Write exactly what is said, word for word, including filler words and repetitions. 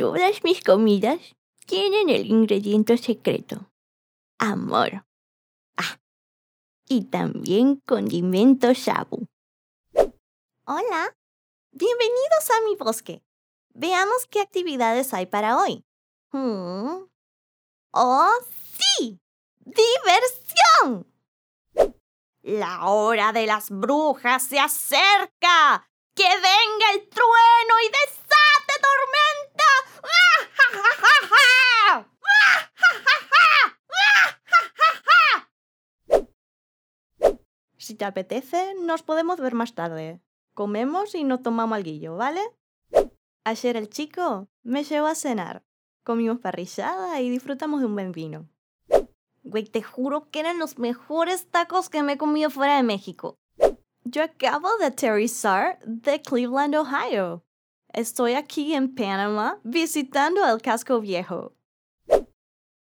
Todas mis comidas tienen el ingrediente secreto. Amor. Ah, y también condimento sabu. Hola. Bienvenidos a mi bosque. Veamos qué actividades hay para hoy. Hmm. ¡Oh, sí! ¡Diversión! La hora de las brujas se acerca. ¡Que venga el trueno y desate tormenta! ¡Ah, ja, ja, ja, ja! ¡Ah, ja, ja, ja! ¡Ah, ja, ja, ja! Si te apetece, nos podemos ver más tarde. Comemos y nos tomamos alguillo, ¿vale? Ayer el chico me llevó a cenar. Comimos parrillada y disfrutamos de un buen vino. Güey, te juro que eran los mejores tacos que me he comido fuera de México. Yo acabo de aterrizar de Cleveland, Ohio. Estoy aquí en Panamá visitando el casco viejo.